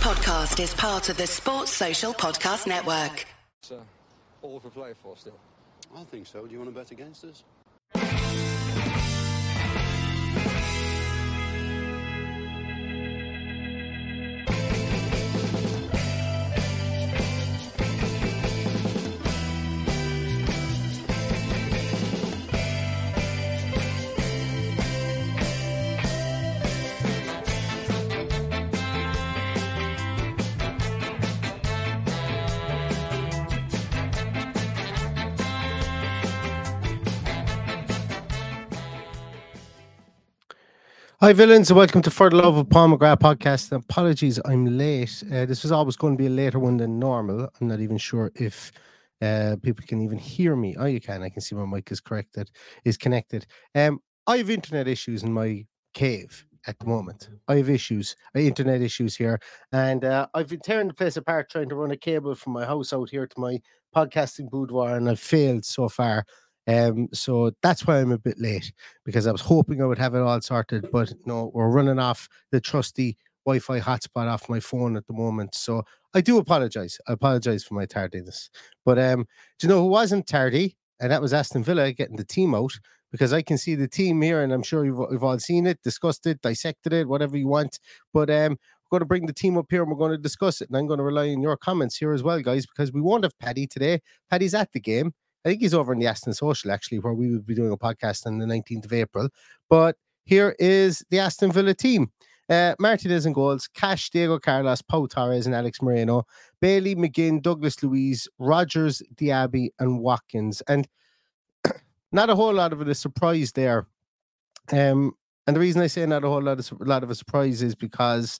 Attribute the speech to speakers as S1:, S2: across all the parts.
S1: podcast is part of the Sports Social Podcast Network.
S2: It's all for play for still.
S3: I think so. Do you want to bet against us?
S4: Hi, villains, and welcome to For the Love of Paul McGrath podcast. Apologies, I'm late. This was always going to be a later one than normal. I'm not even sure if people can even hear me. Oh, you can. I can see my mic is connected. I have internet issues in my cave at the moment. I have internet issues here, and I've been tearing the place apart trying to run a cable from my house out here to my podcasting boudoir, and I've failed so far. So that's why I'm a bit late, because I was hoping I would have it all sorted, but no, we're running off the trusty Wi-Fi hotspot off my phone at the moment. So I do apologize. I apologize for my tardiness. But do you know who wasn't tardy? And that was Aston Villa getting the team out, because I can see the team here, and I'm sure you've all seen it, discussed it, dissected it, whatever you want. But we're going to bring the team up here and we're going to discuss it. And I'm going to rely on your comments here as well, guys, because we won't have Paddy today. Paddy's at the game. I think he's over in the Aston Social, actually, where we will be doing a podcast on the 19th of April. But here is the Aston Villa team. Martinez in goals, Cash, Diego Carlos, Pau Torres and Alex Moreno, Bailey, McGinn, Douglas Luiz, Rogers, Diaby and Watkins. And not a whole lot of it is surprise there. And the reason I say not a whole lot of a surprise is because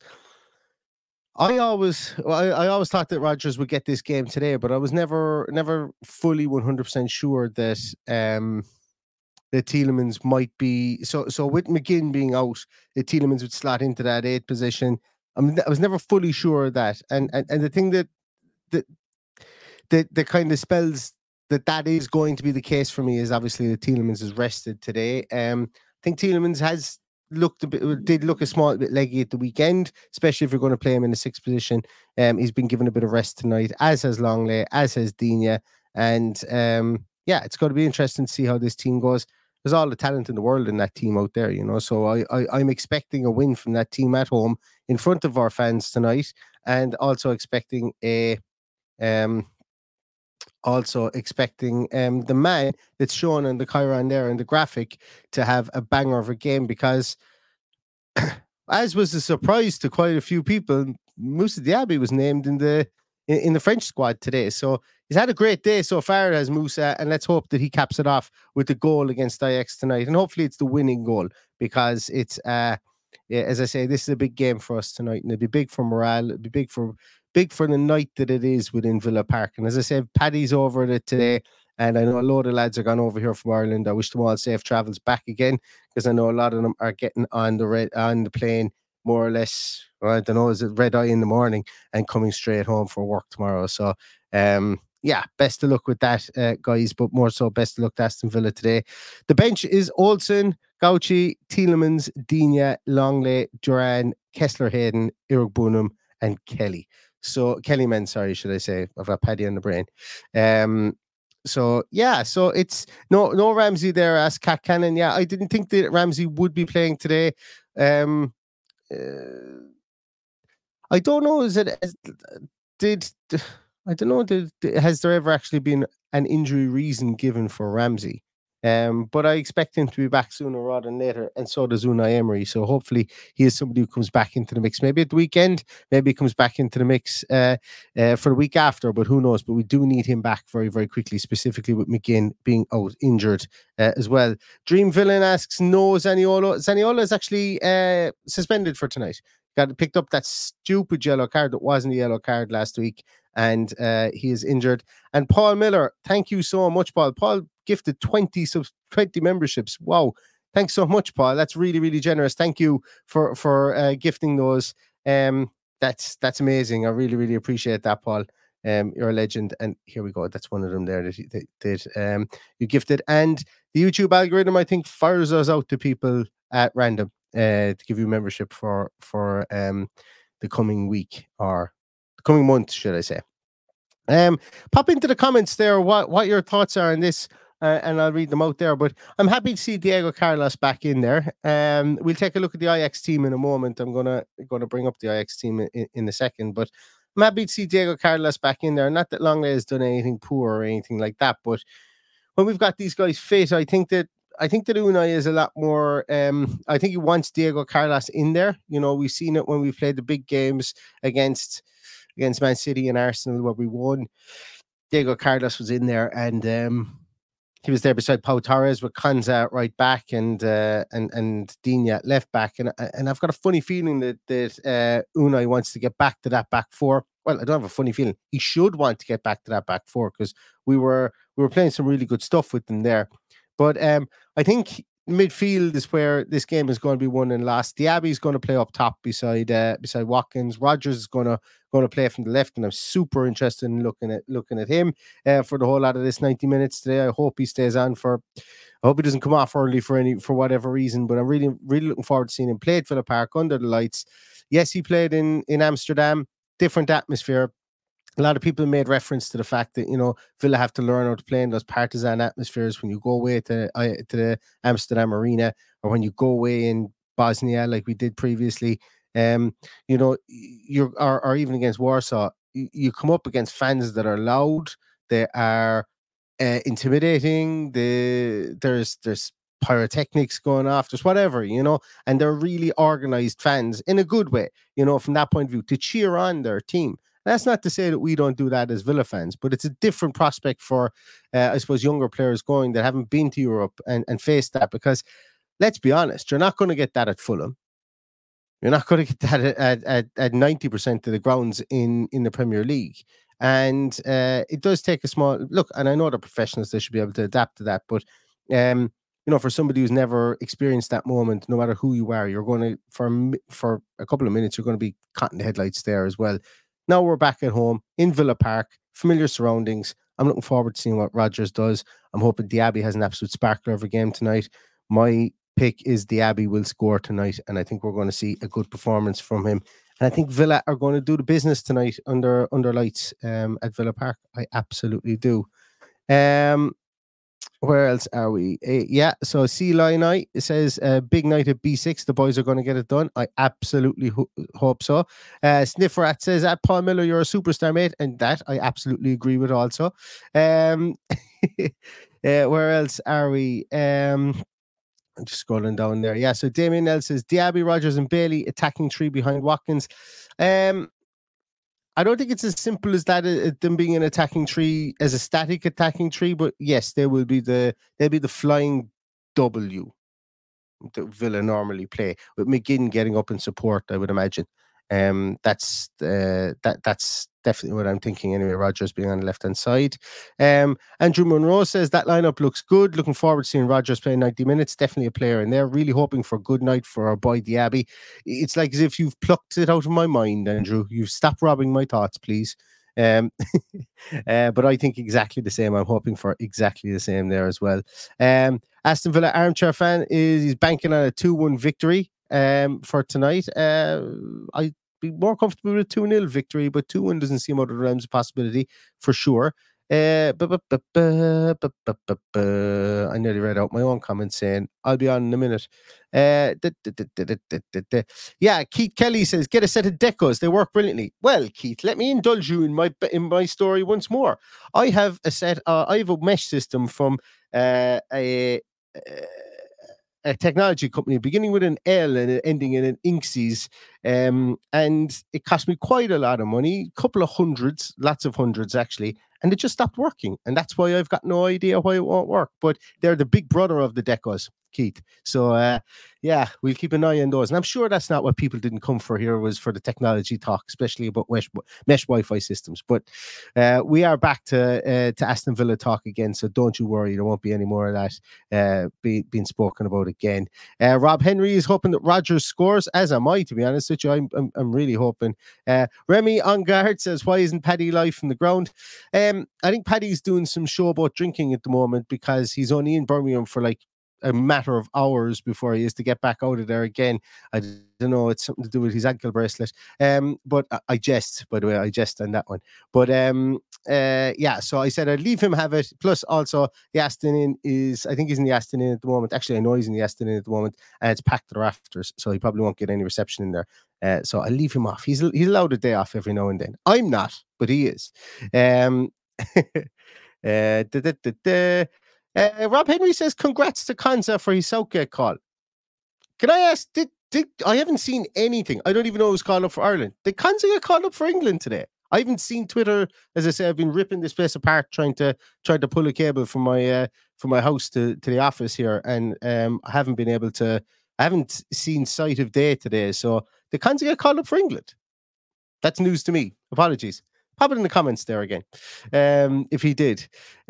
S4: I always thought that Rodgers would get this game today, but I was never fully 100% sure that the Tielemans might be so with McGinn being out, the Tielemans would slot into that 8th position. I mean, I was never fully sure of that, and the thing that kind of spells that is going to be the case for me is obviously that Tielemans is rested today. I think Tielemans did look a small bit leggy at the weekend, especially if you're going to play him in the 6th position. He's been given a bit of rest tonight, as has Longley, as has Digne. And it's going to be interesting to see how this team goes. There's all the talent in the world in that team out there, you know. So I'm expecting a win from that team at home in front of our fans tonight, and also expecting the man that's shown on the Chiron there in the graphic to have a banger of a game, because as was a surprise to quite a few people, Moussa Diaby was named in the French squad today. So he's had a great day so far, as Moussa, and let's hope that he caps it off with the goal against Ajax tonight. And hopefully it's the winning goal, because it's as I say, this is a big game for us tonight, and it'll be big for morale. It'll be big for the night that it is within Villa Park. And as I said, Paddy's over it today, and I know a load of lads are gone over here from Ireland. I wish them all safe travels back again, because I know a lot of them are getting on the plane more or less, I don't know, is it red eye in the morning and coming straight home for work tomorrow. So best of luck with that, guys, but more so best of luck to Aston Villa today. The bench is Olsen, Gauchi, Tielemans, Digne, Longley, Duran, Kessler Hayden, Irogbunum and Kelly. So Kellyman, sorry, should I say? I've got Paddy on the brain. So it's no Ramsey there as Cat Cannon. Yeah, I didn't think that Ramsey would be playing today. I don't know. Has there ever actually been an injury reason given for Ramsey? But I expect him to be back sooner rather than later, and so does Unai Emery. So hopefully he is somebody who comes back into the mix. Maybe at the weekend, maybe he comes back into the mix for the week after, but who knows? But we do need him back very, very quickly, specifically with McGinn being out injured as well. Dream Villain asks, no, Zaniolo. Zaniolo is actually suspended for tonight. Picked up that stupid yellow card that wasn't a yellow card last week, and he is injured. And Paul Miller, thank you so much, Paul. Paul gifted 20 memberships. Wow. Thanks so much, Paul. That's really, really generous. Thank you for gifting those. That's amazing. I really, really appreciate that, Paul. You're a legend. And here we go. That's one of them there that you gifted. And the YouTube algorithm, I think, fires us out to people at random to give you membership for the coming week, or the coming month, should I say. Pop into the comments there what your thoughts are on this, and I'll read them out there. But I'm happy to see Diego Carlos back in there. We'll take a look at the Ajax team in a moment. I'm gonna bring up the Ajax team in a second, but I'm happy to see Diego Carlos back in there. Not that Longley has done anything poor or anything like that, but when we've got these guys fit, I think that Unai is a lot more. I think he wants Diego Carlos in there. You know, we've seen it when we played the big games against Man City and Arsenal where we won. Diego Carlos was in there, and he was there beside Pau Torres with Konsa at right back and Digne at left back. And I've got a funny feeling that Unai wants to get back to that back four. Well, I don't have a funny feeling. He should want to get back to that back four, because we were playing some really good stuff with them there. But I think midfield is where this game is going to be won and lost. Diaby's going to play up top beside Watkins. Rodgers is going to play from the left, and I'm super interested in looking at him for the whole lot of this 90 minutes today. I hope he stays on I hope he doesn't come off early for whatever reason, but I'm really, really looking forward to seeing him play at Villa Park under the lights. Yes, he played in Amsterdam, different atmosphere. A lot of people made reference to the fact that, you know, Villa have to learn how to play in those partisan atmospheres when you go away to the Amsterdam arena, or when you go away in Bosnia like we did previously. You know, or even against Warsaw, you come up against fans that are loud, they are intimidating. There's pyrotechnics going off, there's whatever, you know, and they're really organized fans in a good way, you know, from that point of view, to cheer on their team. That's not to say that we don't do that as Villa fans, but it's a different prospect for, I suppose, younger players going that haven't been to Europe and faced that. Because let's be honest, you're not going to get that at Fulham. You're not going to get that at 90% of the grounds in the Premier League. And it does take a small look. And I know they're professionals; they should be able to adapt to that. But you know, for somebody who's never experienced that moment, no matter who you are, you're going to for a couple of minutes, you're going to be caught in the headlights there as well. Now we're back at home in Villa Park, familiar surroundings. I'm looking forward to seeing what Rodgers does. I'm hoping Diaby has an absolute sparkler of a game tonight. My pick is Diaby will score tonight, and I think we're going to see a good performance from him. And I think Villa are going to do the business tonight under lights at Villa Park. I absolutely do. Where else are we? Yeah, so C Lion it says big night at B6. The boys are going to get it done. I absolutely hope so. Snifferat says, at Paul Miller, you're a superstar, mate. And that I absolutely agree with also. Where else are we? I'm just scrolling down there. Yeah, so Damien L says, Diaby, Rodgers and Bailey attacking three behind Watkins. I don't think it's as simple as that, them being an attacking tree as a static attacking tree, but yes, they'll be the flying W that Villa normally play, with McGinn getting up in support, I would imagine. That's definitely what I'm thinking anyway. Rodgers being on the left hand side. Andrew Monroe says that lineup looks good. Looking forward to seeing Rodgers play 90 minutes. Definitely a player, and they're really hoping for a good night for our boy Diaby. It's like as if you've plucked it out of my mind, Andrew. You've stopped robbing my thoughts, please. But I think exactly the same. I'm hoping for exactly the same there as well. Aston Villa armchair fan is banking on a 2-1 victory for tonight. I'd be more comfortable with a 2-0 victory, but 2-1 doesn't seem out of the realms of possibility for sure. I nearly read out my own comment saying I'll be on in a minute. Yeah, Keith Kelly says, get a set of decos, they work brilliantly. Well, Keith, let me indulge you in my story once more. I have a mesh system from a technology company beginning with an L and ending in an Inksys, and it cost me quite a lot of money, a couple of hundreds, lots of hundreds actually, and it just stopped working. And that's why I've got no idea why it won't work. But they're the big brother of the decos, Keith. So yeah, we'll keep an eye on those. And I'm sure that's not what people didn't come for here, was for the technology talk, especially about mesh Wi-Fi systems. But we are back to Aston Villa talk again, so don't you worry, there won't be any more of that being spoken about again. Rob Henry is hoping that Rodgers scores, as am I, to be honest with you. I'm really hoping. Remy on guard says, why isn't Paddy live from the ground? I think Paddy's doing some showboat drinking at the moment because he's only in Birmingham for like a matter of hours before he is to get back out of there again. I don't know, it's something to do with his ankle bracelet. But I jest, by the way, I jest on that one. But yeah, so I said I'd leave him have it. Plus, also the Aston Inn is, I think he's in the Aston Inn at the moment. Actually, I know he's in the Aston Inn at the moment, and it's packed to the rafters, so he probably won't get any reception in there. So I'll leave him off. He's allowed a day off every now and then. I'm not, but he is. Rob Henry says, congrats to Konza for his Southgate call. Can I ask, did I haven't seen anything. I don't even know who's called up for Ireland. Did Konza get called up for England today? I haven't seen Twitter. As I say, I've been ripping this place apart trying to pull a cable from my house to the office here, and I haven't been able to. I haven't seen sight of day today. So did Konza get called up for England? That's news to me. Apologies. Pop it in the comments there again, if he did.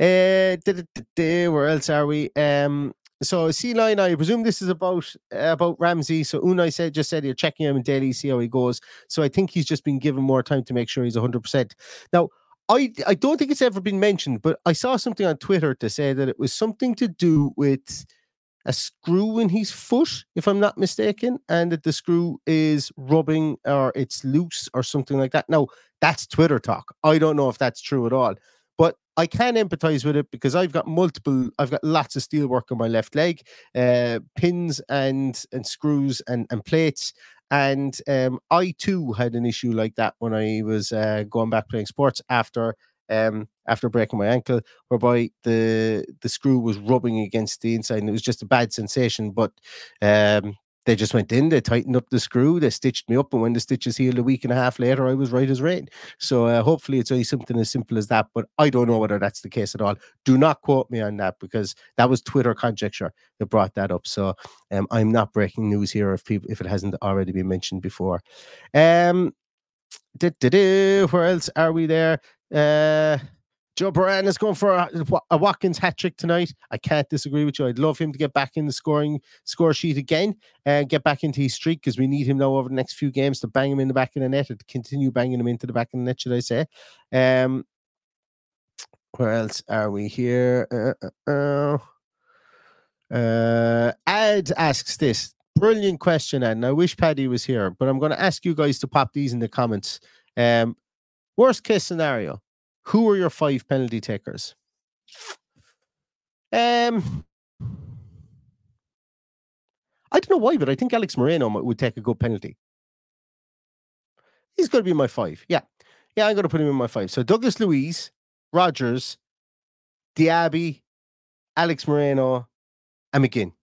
S4: Where else are we? So C-Line, I presume this is about Ramsey. So Unai just said you're checking him daily, see how he goes. So I think he's just been given more time to make sure he's 100%. Now, I don't think it's ever been mentioned, but I saw something on Twitter to say that it was something to do with a screw in his foot, if I'm not mistaken, and that the screw is rubbing or it's loose or something like that. Now, that's Twitter talk. I don't know if that's true at all, but I can empathize with it because I've got lots of steel work on my left leg, pins and screws and plates. And I too had an issue like that when I was going back playing sports after breaking my ankle, whereby the screw was rubbing against the inside and it was just a bad sensation. But they just went in, they tightened up the screw, they stitched me up, and when the stitches healed a week and a half later, I was right as rain. So hopefully it's only something as simple as that, but I don't know whether that's the case at all. Do not quote me on that because that was Twitter conjecture that brought that up. So I'm not breaking news here if it hasn't already been mentioned before. Where else are we there? Joe Baran is going for a Watkins hat trick tonight. I can't disagree with you. I'd love him to get back in the score sheet again and get back into his streak because we need him now over the next few games to bang him in the back of the net or to continue banging him into the back of the net, should I say. Where else are we here? Ad asks this. Brilliant question, Ad, and I wish Paddy was here, but I'm going to ask you guys to pop these in the comments. Worst case scenario. Who are your 5 penalty takers? I don't know why, but I think Alex Moreno would take a good penalty. He's going to be my 5. Yeah, I'm going to put him in my 5. So Douglas Luiz, Rogers, Diaby, Alex Moreno, and McGinn.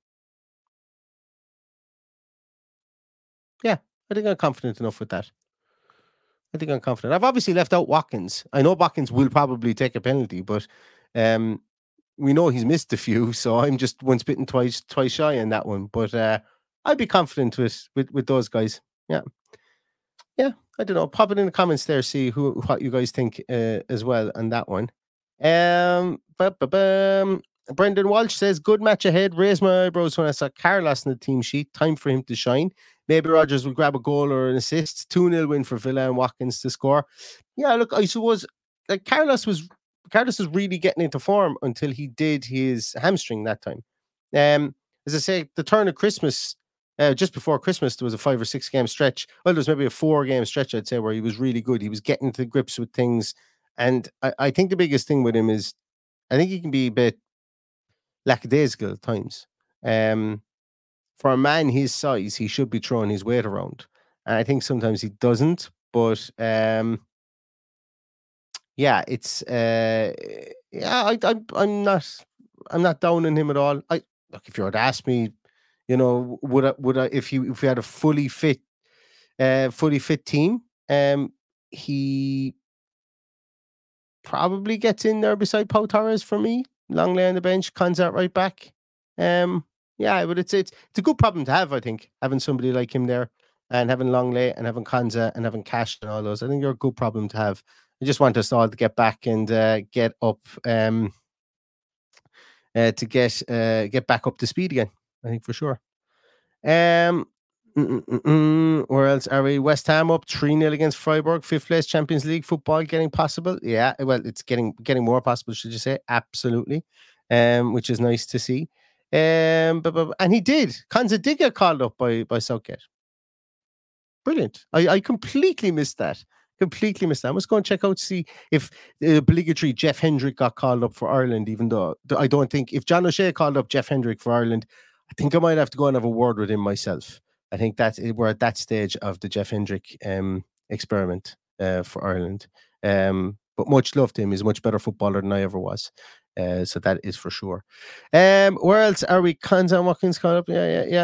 S4: Yeah, I think I'm confident enough with that. I've obviously left out Watkins. I know Watkins will probably take a penalty, but we know he's missed a few, so I'm just once bitten, twice shy on that one. But I'd be confident with those guys. Yeah. I don't know. Pop it in the comments there. See what you guys think as well on that one. Brendan Walsh says, good match ahead. Raised my eyebrows when I saw Carlos in the team sheet. Time for him to shine. Maybe Rodgers will grab a goal or an assist. 2-0 win for Villa and Watkins to score. Yeah, look, I suppose like Carlos was really getting into form until he did his hamstring that time. As I say, the turn of Christmas, just before Christmas, there was a 5 or 6 game stretch. Well, there was maybe a 4 game stretch, I'd say, where he was really good. He was getting to grips with things. And I think the biggest thing with him is I think he can be a bit lackadaisical at times. For a man his size, he should be throwing his weight around. And I think sometimes he doesn't. But yeah, it's I'm not down on him at all. Look, if you were to ask me, you know, would I if you had a fully fit team, he probably gets in there beside Pau Torres for me. Longley on the bench, Konza right back. Yeah, but it's a good problem to have, I think, having somebody like him there and having Longley and having Konza and having Cash and all those. I think they're a good problem to have. I just want us all to get back and get up to get back up to speed again. I think for sure. Where else are we? West Ham up 3-0 against Freiburg, 5th place Champions League football getting possible. Yeah, well, it's getting more possible, should you say? Absolutely. Which is nice to see. And he did. Konsa did get called up by Southgate. Brilliant. I completely missed that. Completely missed that. I must go and check out to see if the obligatory Jeff Hendrick got called up for Ireland, even though I don't think if John O'Shea called up Jeff Hendrick for Ireland, I think I might have to go and have a word with him myself. I think that we're at that stage of the Jeff Hendrick experiment for Ireland. But much love to him. He's a much better footballer than I ever was. So that is for sure. Where else are we? Konsa Watkins called up. Yeah.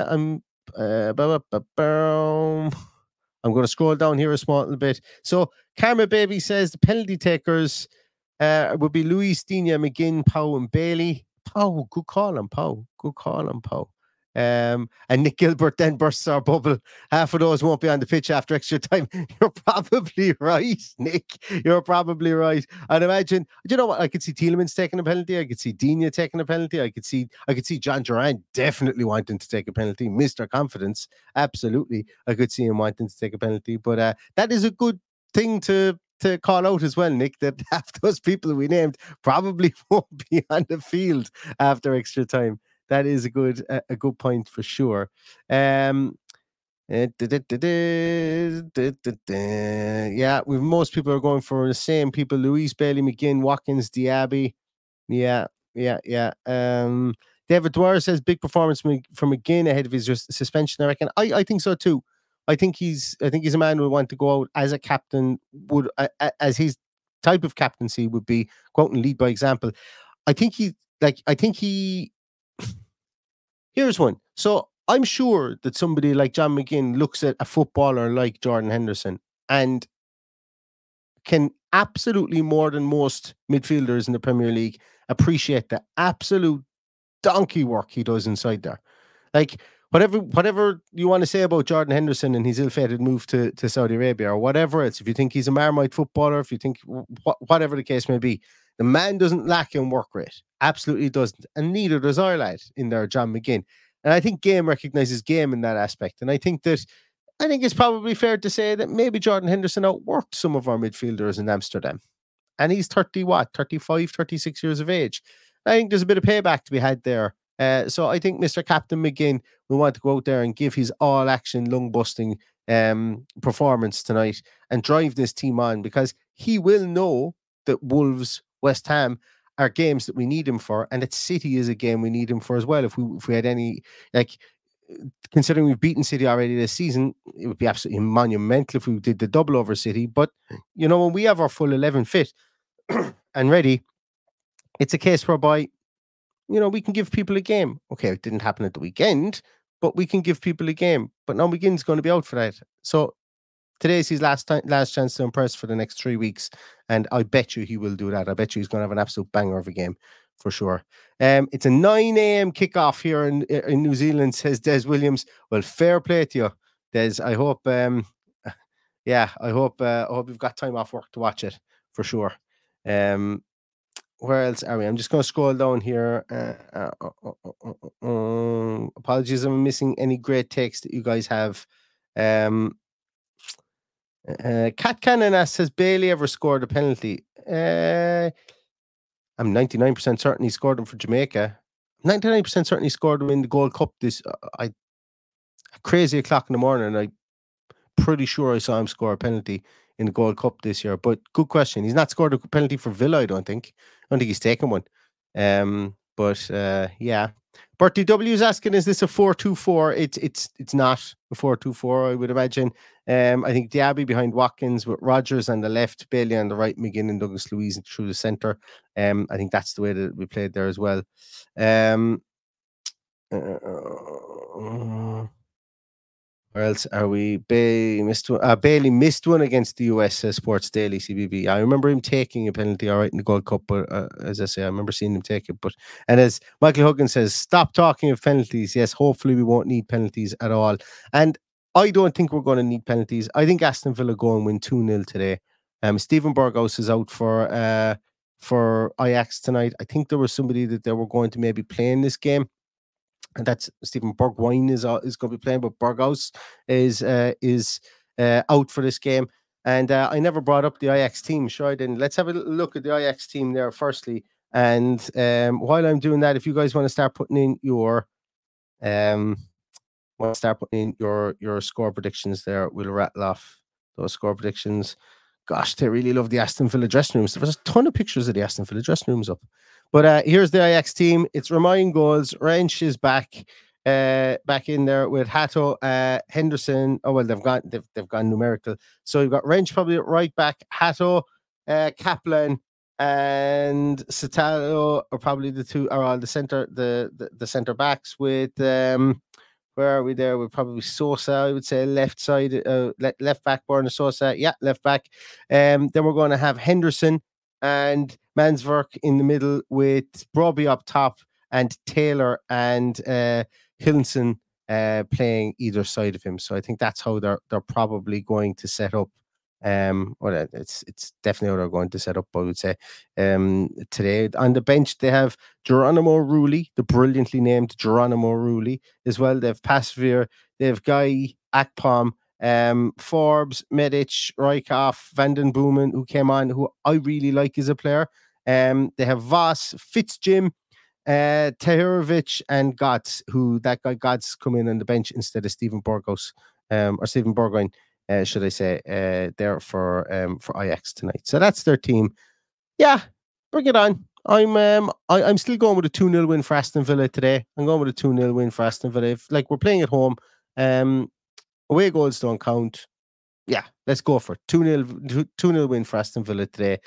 S4: I'm going to scroll down here a small little bit. So Karma Baby says the penalty takers would be Luis, Digne, McGinn, Pow and Bailey. Pow, good call on Pow. Good call on Pow. And Nick Gilbert then bursts our bubble. Half of those won't be on the pitch after extra time. You're probably right, Nick. You're probably right. I'd imagine, you know what? I could see Tielemans taking a penalty. I could see Digne taking a penalty. I could see John Duran definitely wanting to take a penalty. Mr. Confidence, absolutely. I could see him wanting to take a penalty. But that is a good thing to call out as well, Nick, that half those people we named probably won't be on the field after extra time. That is a good point for sure. Yeah, with most people are going for the same people: Luis, Bailey, McGinn, Watkins, Diaby. Yeah. David Dwyer says big performance from McGinn ahead of his suspension. I reckon. I think so too. I think he's a man who would want to go out as a captain, would as his type of captaincy would be go out and lead by example. I think he. Here's one. So I'm sure that somebody like John McGinn looks at a footballer like Jordan Henderson and can absolutely more than most midfielders in the Premier League appreciate the absolute donkey work he does inside there. Like whatever you want to say about Jordan Henderson and his ill-fated move to Saudi Arabia or whatever else, if you think he's a Marmite footballer, if you think whatever the case may be, the man doesn't lack in work rate. Absolutely doesn't. And neither does our lad in there, John McGinn. And I think game recognises game in that aspect. And I think it's probably fair to say that maybe Jordan Henderson outworked some of our midfielders in Amsterdam. And he's 35, 36 years of age. I think there's a bit of payback to be had there. So I think Mr. Captain McGinn will want to go out there and give his all-action, lung-busting performance tonight and drive this team on, because he will know that Wolves, West Ham are games that we need him for, and that City is a game we need him for as well. If we had any, like, considering we've beaten City already this season, it would be absolutely monumental if we did the double over City. But, you know, when we have our full 11 fit and ready, it's a case whereby, you know, we can give people a game. Okay, it didn't happen at the weekend, but we can give people a game. But now McGinn's going to be out for that. So today's his last chance to impress for the next 3 weeks. And I bet you he will do that. I bet you he's going to have an absolute banger of a game for sure. It's a 9 a.m. kickoff here in New Zealand, says Des Williams. Well, fair play to you, Des. I hope, I hope you've got time off work to watch it for sure. Where else are we? I'm just going to scroll down here. Apologies if I'm missing any great takes that you guys have. Cat Cannon asks, has Bailey ever scored a penalty? I'm 99% certain he scored them for Jamaica. 99% certain he scored them in the Gold Cup. Crazy o'clock in the morning. I'm pretty sure I saw him score a penalty in the Gold Cup this year. But good question. He's not scored a penalty for Villa, I don't think. I don't think he's taken one. Yeah. Bertie W is asking, is this a 4-2-4? It's not a 4-2-4, I would imagine. I think Diaby behind Watkins with Rodgers on the left, Bailey on the right, McGinn and Douglas Luiz through the centre. I think that's the way that we played there as well. Where else are we? Bailey missed one against the US, Sports Daily CBB. I remember him taking a penalty, all right, in the Gold Cup, but as I say, I remember seeing him take it. And as Michael Huggins says, stop talking of penalties. Yes, hopefully we won't need penalties at all. And I don't think we're going to need penalties. I think Aston Villa go and win 2-0 today. Stephen Berghaus is out for Ajax tonight. I think there was somebody that they were going to maybe play in this game. And that's Stephen Bergwijn is going to be playing, but Berghaus is out for this game. And I never brought up the Ajax team. Sure, I didn't. Let's have a look at the Ajax team there firstly. And while I'm doing that, if you guys want to start putting in your your score predictions there, we'll rattle off those score predictions. Gosh, they really love the Aston Villa dressing rooms. There's a ton of pictures of the Aston Villa dressing rooms up. But here's the Ajax team. It's Romain goals. Wrench is back in there with Hato, Henderson. Oh well, they've gone numerical. So you've got Wrench probably at right back, Hato, Kaplan, and Satalo are probably the two, or the center backs with where are we there? We're probably Sosa, I would say, left side, left back, Borna Sosa. Yeah, left back. Then we're going to have Henderson and Mansverk in the middle with Brobbey up top and Taylor and Hilson playing either side of him. So I think that's how they're probably going to set up. Well, it's definitely how they're going to set up, I would say. Today on the bench they have Geronimo Rulli, the brilliantly named Geronimo Rulli, as well. They have Pasveer, they have Guy Akpom, Forbes, Medic, Rykhoff, Van den Boomen, who came on, who I really like as a player. They have Voss, Fitzjim, Tahirovic, and Gotts, who that guy Gotts come in on the bench instead of Stephen Burgos, or Stephen Burgoyne. Should I say, there for Ajax tonight. So that's their team. Yeah, bring it on. I'm still going with a 2-0 win for Aston Villa today. I'm going with a 2-0 win for Aston Villa. If, like, we're playing at home, away goals don't count. Yeah, let's go for it. 2-0 win for Aston Villa today.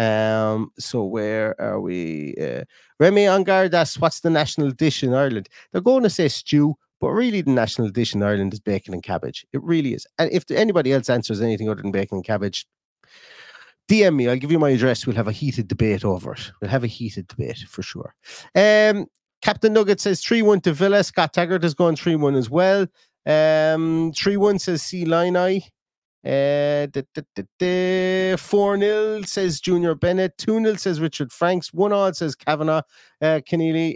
S4: So where are we? Remy Angardas, what's the national dish in Ireland? They're going to say stew. But really, the national dish in Ireland is bacon and cabbage. It really is. And if anybody else answers anything other than bacon and cabbage, DM me. I'll give you my address. We'll have a heated debate over it. We'll have a heated debate for sure. Captain Nugget says 3-1 to Villa. Scott Taggart is going 3-1 as well. 3-1 says C. Liney. 4-0 says Junior Bennett. 2-0 says Richard Franks. 1-0 says Kavanagh Keneally.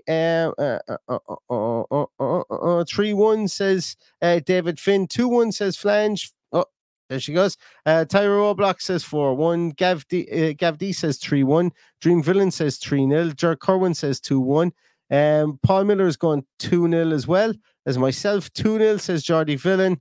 S4: 3-1 says David Finn. 2-1 says Flange. Oh, there she goes. Tyro O'Block says 4-1. Gav D says 3-1. Dream Villain says 3-0. Jer Kerwin says 2-1. Paul Miller is going 2-0 as well as myself. 2-0 says Jordy Villain.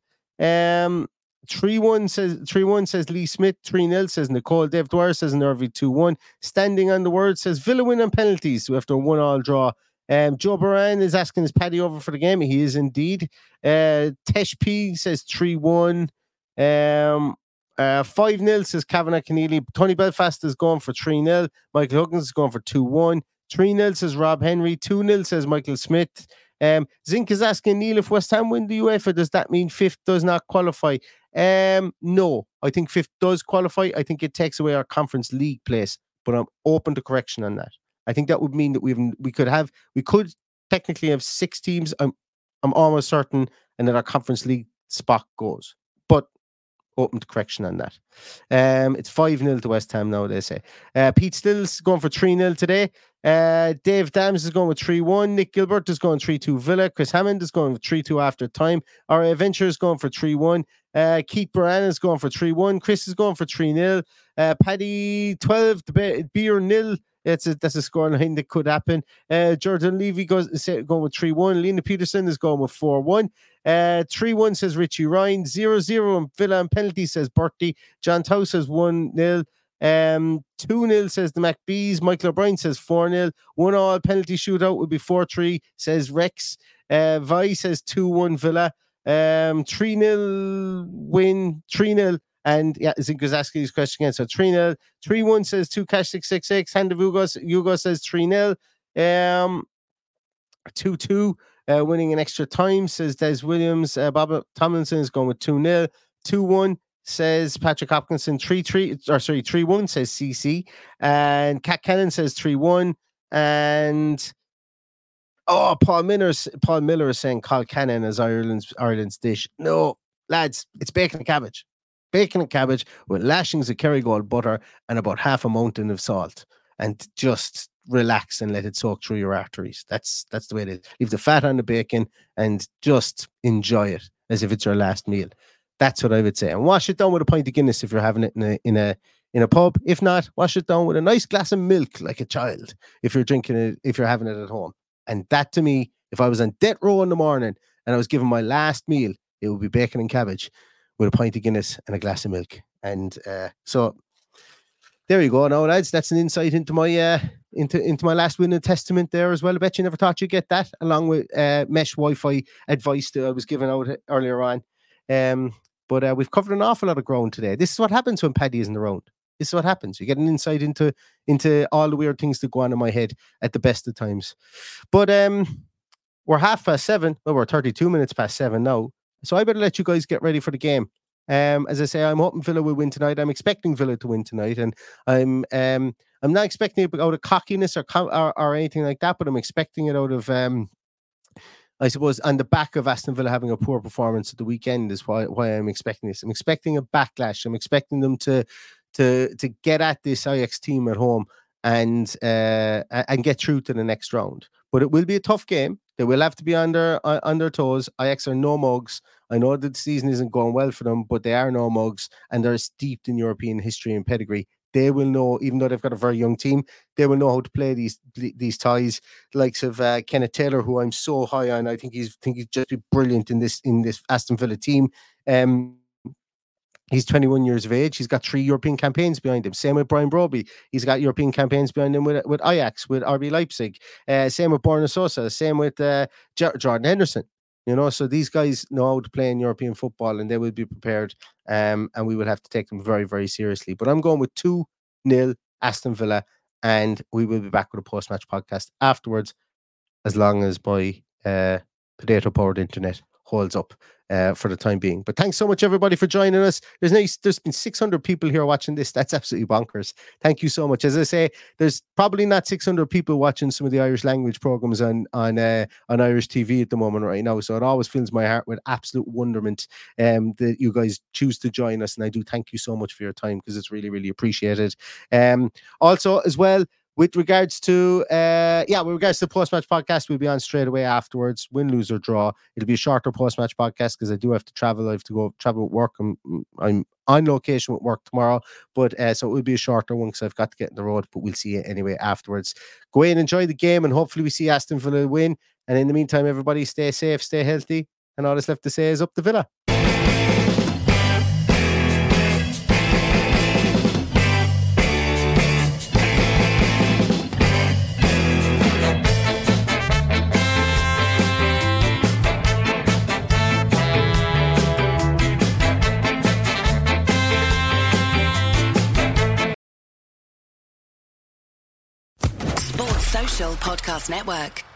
S4: 3-1 says Lee Smith. 3-0 says Nicole. Dave Dwyer says Nervy 2-1. Standing on the word says Villa win on penalties after a 1-1 draw. Joe Baran is asking, is Paddy over for the game? He is indeed. Tesh P says 3-1. 5-0 says Kavanagh Keneally. Tony Belfast is going for 3-0. Michael Huggins is going for 2-1. 3-0 says Rob Henry. 2-0 says Michael Smith. Zink is asking, Neil, if West Ham win the UEFA, does that mean fifth does not qualify? No, I think fifth does qualify. I think it takes away our Conference League place, but I'm open to correction on that. I think that would mean that we could technically have 6 teams. I'm almost certain, and then our Conference League spot goes. But open to correction on that. It's 5-0 to West Ham now, they say. Pete Stills going for 3-0 today. Dave Dams is going with 3-1. Nick Gilbert is going 3-2 Villa. Chris Hammond is going with 3-2 after time. RA Venture is going for 3-1. Keith Baran is going for 3-1. Chris is going for 3-0. Paddy 12, Beer 0. That's a score line that could happen. Jordan Levy going with 3-1. Lena Peterson is going with 4-1. 3-1 says Richie Ryan. 0-0 and Villa and penalty says Bertie. John Tau says 1-0. 2-0 says the MacBees. Michael O'Brien says 4-0. 1-1 penalty shootout would be 4-3 says Rex. Vi says 2-1 Villa. 3-0 win. 3-0. And yeah, Zink was asking his question again. So 3-0. 3-1 says 2 Cash 666. Hand of Hugo says 3-0. 2-2 winning in extra time says Des Williams. Bob Tomlinson is going with 2-0. 2-1 says Patrick Hopkinson. 3-1 says CC. And Cat Cannon says 3-1. And Paul Miller is saying Carl Cannon is Ireland's dish. No, lads, it's bacon and cabbage. Bacon and cabbage with lashings of Kerrygold butter and about half a mountain of salt, and just relax and let it soak through your arteries. That's the way it is. Leave the fat on the bacon and just enjoy it as if it's your last meal. That's what I would say. And wash it down with a pint of Guinness if you're having it in in a pub. If not, wash it down with a nice glass of milk like a child if you're drinking it, if you're having it at home. And that to me, if I was on death row in the morning and I was given my last meal, it would be bacon and cabbage with a pint of Guinness and a glass of milk. And so there you go. Now, lads, that's an insight into my into my last winning testament there as well. I bet you never thought you'd get that, along with mesh Wi-Fi advice that I was giving out earlier on. But we've covered an awful lot of ground today. This is what happens when Paddy isn't around. This is what happens. You get an insight into all the weird things that go on in my head at the best of times. But we're 7:30. Well, we're 32 minutes past 7 now. So I better let you guys get ready for the game. As I say, I'm hoping Villa will win tonight. I'm expecting Villa to win tonight, and I'm not expecting it out of cockiness or anything like that, but I'm expecting it out of I suppose on the back of Aston Villa having a poor performance at the weekend is why I'm expecting this. I'm expecting a backlash. I'm expecting them to get at this Ajax team at home and get through to the next round. But it will be a tough game. They will have to be on their toes. Ajax are no mugs. I know that the season isn't going well for them, but they are no mugs, and they're steeped in European history and pedigree. They will know, even though they've got a very young team, they will know how to play these ties. The likes of Kenneth Taylor, who I'm so high on. I think he's just be brilliant in this Aston Villa team. He's 21 years of age. He's got 3 European campaigns behind him. Same with Brian Broby. He's got European campaigns behind him with Ajax, with RB Leipzig. Same with Borna Sosa. Same with Jordan Henderson. You know, so these guys know how to play in European football, and they will be prepared. And we will have to take them very, very seriously. But I'm going with 2-0 Aston Villa, and we will be back with a post-match podcast afterwards, as long as my potato-powered internet holds up for the time being. But thanks so much, everybody, for joining us. There's been 600 people here watching this. That's absolutely bonkers. Thank you so much. As I say, there's probably not 600 people watching some of the Irish language programs on Irish TV at the moment right now. So it always fills my heart with absolute wonderment that you guys choose to join us. And I do thank you so much for your time, because it's really, really appreciated. Also, as well, with regards to the post-match podcast, we'll be on straight away afterwards. Win, lose or draw. It'll be a shorter post-match podcast because I do have to travel. I have to go travel with work. I'm on location with work tomorrow, but so it will be a shorter one because I've got to get on the road. But we'll see you anyway afterwards. Go in, enjoy the game, and hopefully we see Aston Villa win. And in the meantime, everybody stay safe, stay healthy, and all that's left to say is up the Villa.
S1: Podcast Network.